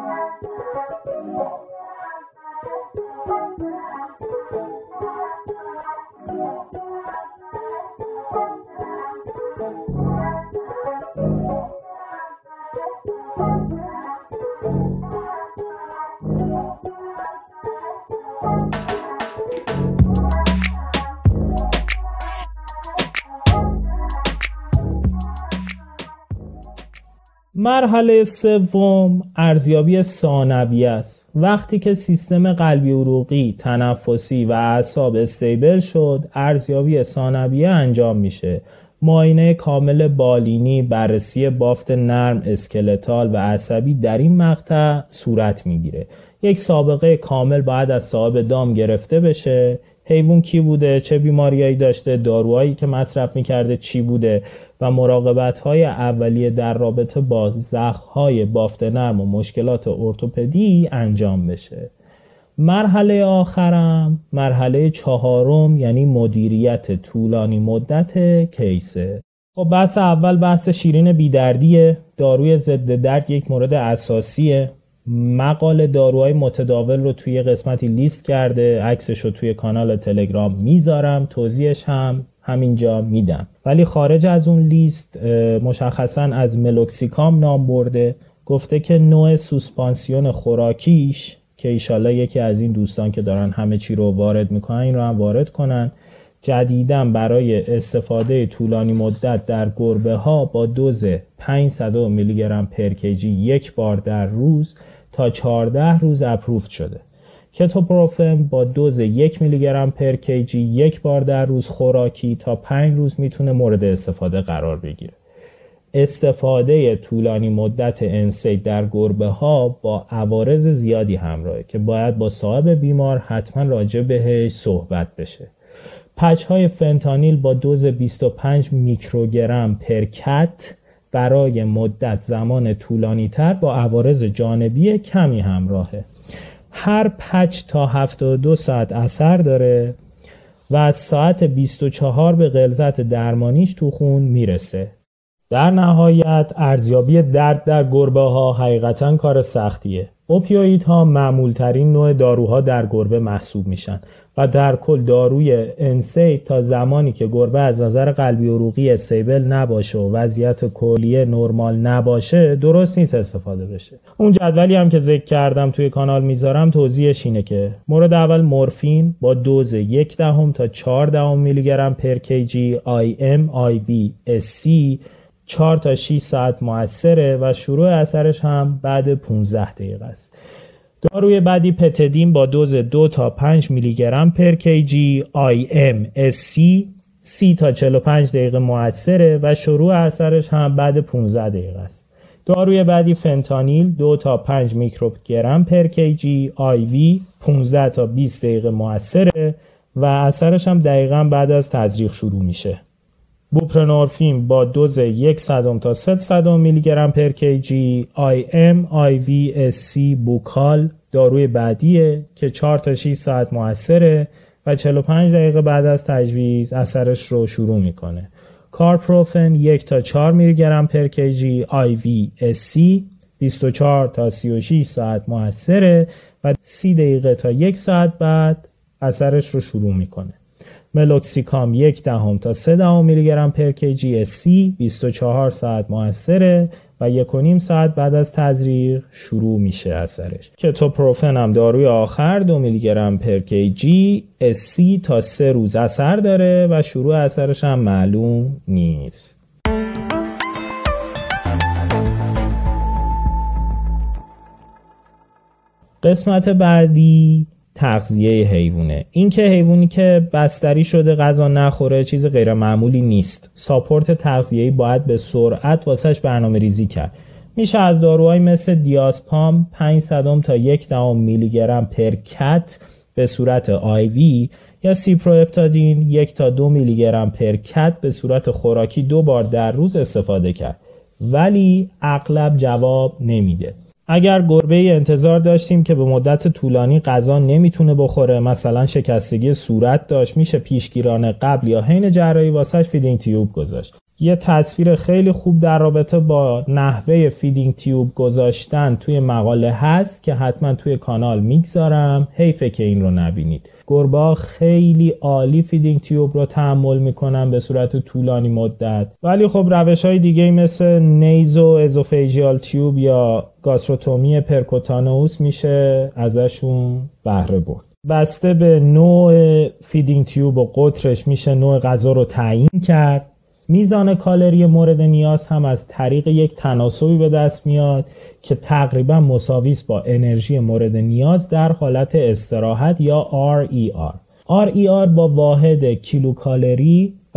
مرحله سوم ارزیابی ثانویه است. وقتی که سیستم قلبی عروقی، تنفسی و اعصاب استیبل شد ارزیابی ثانویه انجام میشه معاینه کامل بالینی، بررسی بافت نرم، اسکلتال و عصبی در این مقطع صورت میگیره. یک سابقه کامل باید از صاحب دام گرفته بشه، حیوان کی بوده، چه بیماریایی داشته، داروهایی که مصرف میکرده چی بوده و مراقبت‌های اولیه در رابطه با زخم‌های بافت نرم و مشکلات ارتوپدی انجام بشه. مرحله آخرم مرحله چهارم یعنی مدیریت طولانی مدت کیسه. خب بحث اول بحث شیرین بیدردیه. داروی ضد درد یک مورد اساسیه. مقاله داروهای متداول رو توی قسمتی لیست کرده، عکسش رو توی کانال تلگرام میذارم، توضیحش هم همینجا میدم. ولی خارج از اون لیست مشخصا از ملوکسیکام نام برده، گفته که نوع سوسپانسیون خوراکیش که ایشالله یکی از این دوستان که دارن همه چی رو وارد میکنن این رو هم وارد کنن، جدیداً برای استفاده طولانی مدت در گربه ها با دوز پانصد میلی گرم پر کیجی یک بار در روز تا چهارده روز اپروفت شده. کتوپروفن با دوز یک میلی گرم پر کیجی یک بار در روز خوراکی تا پنج روز میتونه مورد استفاده قرار بگیره. استفاده طولانی مدت انسید در گربه ها با عوارض زیادی همراهه که باید با صاحب بیمار حتما راجع بهش صحبت بشه. پچ های فنتانیل با دوز بیست و پنج میکروگرم پر کت برای مدت زمان طولانی تر با عوارض جانبی کمی همراهه. هر پچ تا هفتاد و دو ساعت اثر داره و از ساعت بیست و چهار به غلظت درمانیش تو خون میرسه. در نهایت ارزیابی درد در گربه ها حقیقتاً کار سختیه. اوپیوئیدها معمول ترین نوع داروها در گربه محسوب میشن و در کل داروی انسید تا زمانی که گربه از نظر قلبی عروقی استیبل نباشه و وضعیت کلیه نرمال نباشه درست نیست استفاده بشه. اون جدولی هم که ذکر کردم توی کانال میذارم توضیحش اینه که مورد اول مورفین با دوز یک دهم تا چهار دهم میلی گرم پر کیجی آی ام آی وی اس سی چهار تا شش ساعت مؤثره و شروع اثرش هم بعد پانزده دقیقه است. داروی بعدی پتدین با دوز دو تا پنج میلی گرم پر کیجی آی ام اس سی سی تا چهل و پنج دقیقه مؤثره و شروع اثرش هم بعد پانزده دقیقه است. داروی بعدی فنتانیل دو تا پنج میکروگرم پر کیجی آی وی پانزده تا بیست دقیقه مؤثره و اثرش هم دقیقاً بعد از تزریق شروع میشه. بوپرنورفین با دوز یک صدم تا سه صدم میلی گرم پر کیجی آی ام آی وی اس سی بوکال داروی بعدیه که چهار تا شش ساعت مؤثره و چهل و پنج دقیقه بعد از تجویز اثرش رو شروع میکنه. کارپروفن یک تا چهار میلی گرم پر کیجی آی وی اس سی بیست و چهار تا سی و شش ساعت مؤثره و سی دقیقه تا یک ساعت بعد اثرش رو شروع میکنه. ملوکسیکام یک دهم تا سه دهم میلی گرم پر کیجی اس سی بیست و چهار ساعت مؤثره و یک و نیم ساعت بعد از تزریق شروع میشه اثرش. کتوپروفن هم داروی آخر دو میلی گرم پر کیجی اس سی تا سه روز اثر داره و شروع اثرش هم معلوم نیست. قسمت بعدی تغذیه حیوانه. این که حیوانی که بستری شده غذا نخوره چیز غیر معمولی نیست. ساپورت تغذیه‌ای باید به سرعت واسش برنامه ریزی کرد. میشه از داروهای مثل دیازپام پانصد تا یک دهم میلی گرم پر کت به صورت آی وی یا سیپروهپتادین یک تا دو میلی گرم پر کت به صورت خوراکی دو بار در روز استفاده کرد. ولی اغلب جواب نمیده. اگر گربه انتظار داشتیم که به مدت طولانی غذا نمیتونه بخوره، مثلا شکستگی صورت داشت، میشه پیشگیرانه قبل یا حین جراحی واسش فیدینگ تیوب گذاشت. یه تصویر خیلی خوب در رابطه با نحوه فیدینگ تیوب گذاشتن توی مقاله هست که حتما توی کانال میگذارم، حیفه که این رو نبینید. گربه‌ها خیلی عالی فیدینگ تیوب رو تحمل میکنن به صورت طولانی مدت، ولی خب روش‌های دیگه مثل نیزو ازوفیژیال تیوب یا گاستروتومی پرکوتانوس میشه ازشون بهره برد. بسته به نوع فیدینگ تیوب و قطرش میشه نوع غذا رو تعیین کرد. میزان کالری مورد نیاز هم از طریق یک تناسبی به دست میاد که تقریبا مساوی است با انرژی مورد نیاز در حالت استراحت یا آر ای آر. آر ای آر با واحد کیلوکالری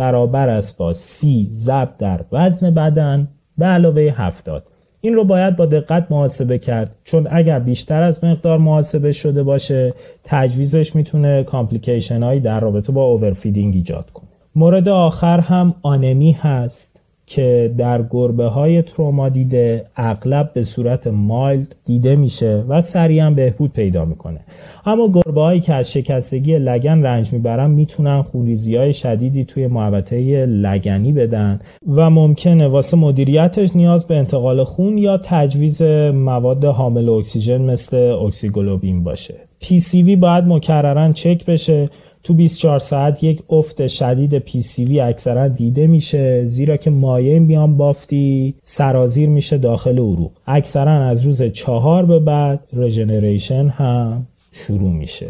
برابر است با سی ضرب در وزن بدن به علاوه هفتاد. این رو باید با دقت محاسبه کرد، چون اگر بیشتر از مقدار محاسبه شده باشه تجویزش میتونه کامپلیکیشن هایی در رابطه با اوورفیدینگ ایجاد کنه. مورد آخر هم آنمی هست که در گربه های تروما دیده اغلب به صورت مایلد دیده میشه و سریعا بهبود پیدا میکنه. اما گربه هایی که از شکستگی لگن رنج میبرن میتونن خونریزی های شدیدی توی محوطه لگنی بدن و ممکنه واسه مدیریتش نیاز به انتقال خون یا تجویز مواد حامل اکسیژن مثل اکسیگلوبین باشه. پی سی وی باید مکررن چک بشه. تو بیست و چهار ساعت یک افت شدید پی سی وی اکثرا دیده میشه، زیرا که مایع میان بافتی سرازیر میشه داخل عروق. اکثرا از روز چهار به بعد رژنریشن هم شروع میشه.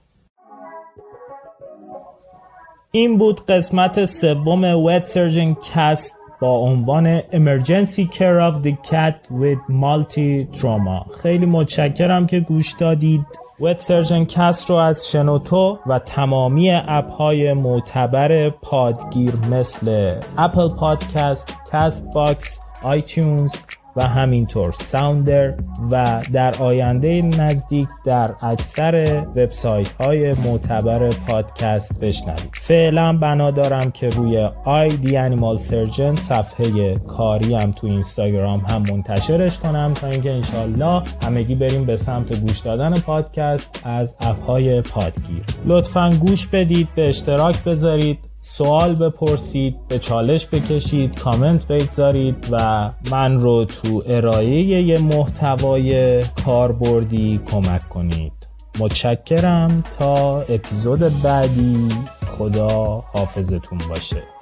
این بود قسمت سوم Vet Surgeon Cast با عنوان Emergency Care of the Cat with Multi-Trauma. خیلی متشکرم که گوش دادید. Vet Surgeon Cast رو از شنوتو و تمامی اپ های معتبر پادگیر مثل اپل پادکست، کاست باکس، آیتیونز و همینطور ساوندر و در آینده نزدیک در اکثر وبسایت های معتبر پادکست بشنوید. فعلا بنا دارم که روی آی دی انیمال سرجن صفحه کاری هم تو اینستاگرام هم منتشرش کنم تا اینکه انشالله همگی بریم به سمت گوش دادن پادکست از اپ های پادگیر. لطفاً گوش بدید، به اشتراک بذارید، سوال بپرسید، به چالش بکشید، کامنت بگذارید و من رو تو ارائه یه محتوای کاربردی کمک کنید. متشکرم. تا اپیزود بعدی، خدا حافظتون باشه.